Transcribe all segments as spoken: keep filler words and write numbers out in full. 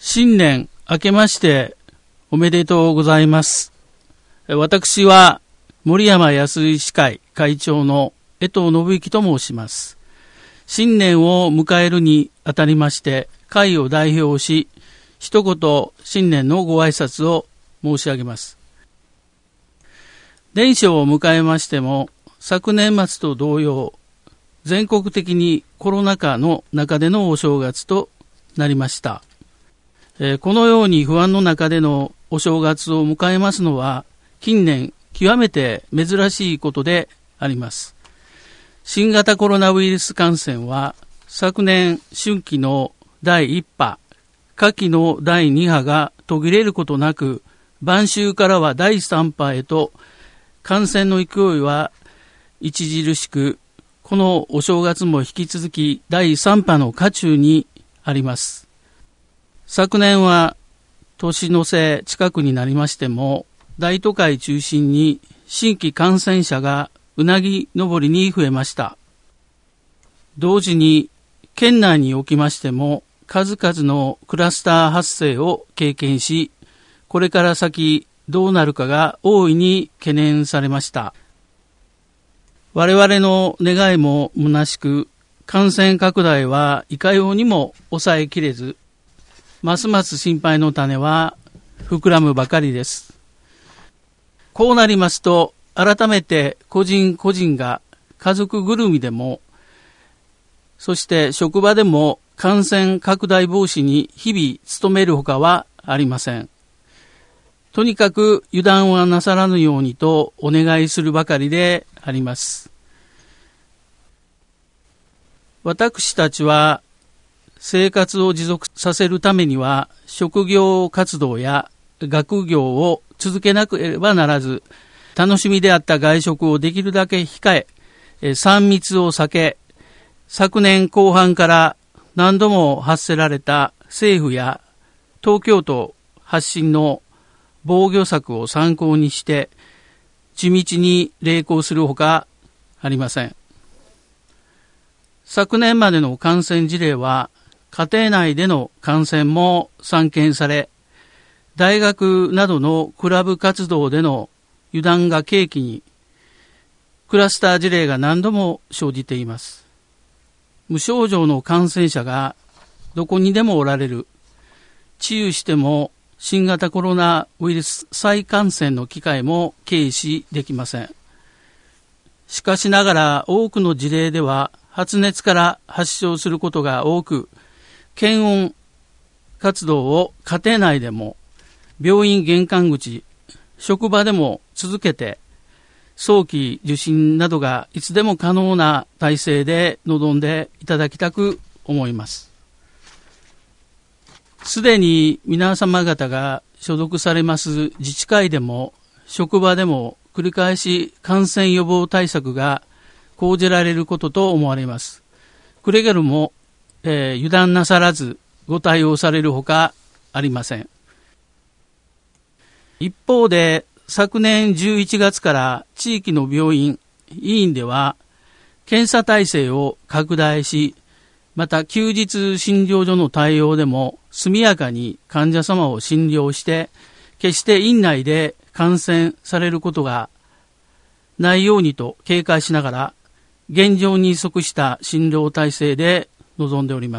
新年明けましておめでとうございます。私は森山安井歯科医会長の江藤信之と申します。新年を迎えるにあたりまして会を代表し、一言新年のご挨拶を申し上げます。年初を迎えましても、昨年末と同様、全国的にコロナ禍の中でのお正月となりました。えー、このように不安の中でのお正月を迎えますのは、近年極めて珍しいことであります。新型コロナウイルス感染は、昨年春季のだいいっ波、夏季のだいに波が途切れることなく、晩秋からはだいさん波へと、感染の勢いは著しく、このお正月も引き続きだいさん波の渦中にあります。昨年は年の瀬近くになりましても、大都会中心に新規感染者がうなぎ登りに増えました。同時に県内におきましても数々のクラスター発生を経験し、これから先どうなるかが大いに懸念されました。我々の願いも虚しく、感染拡大はいかようにも抑えきれず、ますます心配の種は膨らむばかりです。こうなりますと、改めて個人個人が家族ぐるみでも、そして職場でも感染拡大防止に日々努めるほかはありません。とにかく油断はなさらぬようにとお願いするばかりであります。私たちは生活を持続させるためには職業活動や学業を続けなければならず、楽しみであった外食をできるだけ控え、さん密を避け、昨年後半から何度も発せられた政府や東京都発信の防御策を参考にして地道に励行するほかありません。昨年までの感染事例は家庭内での感染も散見され、大学などのクラブ活動での油断が契機にクラスター事例が何度も生じています。無症状の感染者がどこにでもおられる。治癒しても新型コロナウイルス再感染の機会も軽視できません。しかしながら多くの事例では発熱から発症することが多く、検温活動を家庭内でも病院玄関口、職場でも続けて早期受診などがいつでも可能な体制で臨んでいただきたく思います。すでに皆様方が所属されます自治会でも職場でも繰り返し感染予防対策が講じられることと思われます。くれぐれも、えー、油断なさらずご対応されるほかありません。一方で昨年じゅういちがつから地域の病院、医院では検査体制を拡大し、また休日診療所の対応でも速やかに患者様を診療して、決して院内で感染されることがないようにと警戒しながら、現状に即した診療体制で臨んでおります。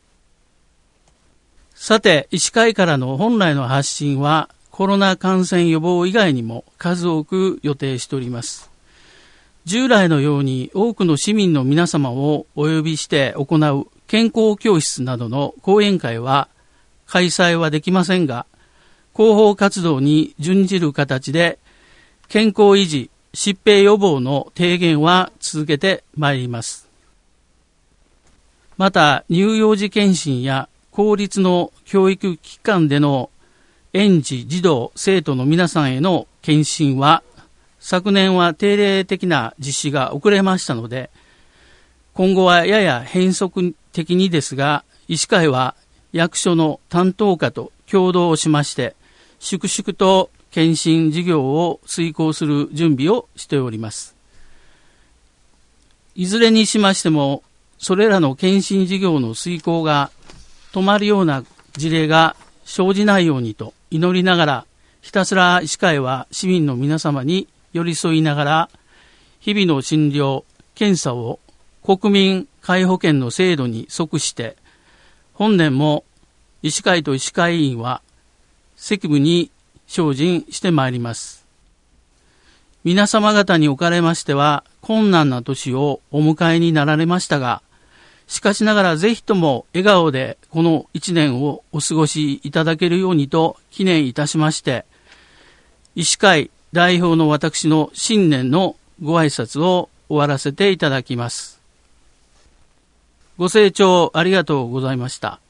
さて、医師会からの本来の発信は、コロナ感染予防以外にも数多く予定しております。従来のように多くの市民の皆様をお呼びして行う健康教室などの講演会は開催はできませんが、広報活動に準じる形で健康維持、疾病予防の提言は続けてまいります。また、乳幼児健診や公立の教育機関での園児、児童、生徒の皆さんへの検診は、昨年は定例的な実施が遅れましたので、今後はやや変則的にですが、医師会は役所の担当課と共同しまして、粛々と検診事業を遂行する準備をしております。いずれにしましても、それらの検診事業の遂行が止まるような事例が生じないようにと祈りながら、ひたすら医師会は市民の皆様に寄り添いながら、日々の診療、検査を国民皆保険の制度に即して、本年も医師会と医師会委員は責務に精進してまいります。皆様方におかれましては困難な年をお迎えになられましたが、しかしながらぜひとも笑顔でこの一年をお過ごしいただけるようにと記念いたしまして、医師会代表の私の新年のご挨拶を終わらせていただきます。ご清聴ありがとうございました。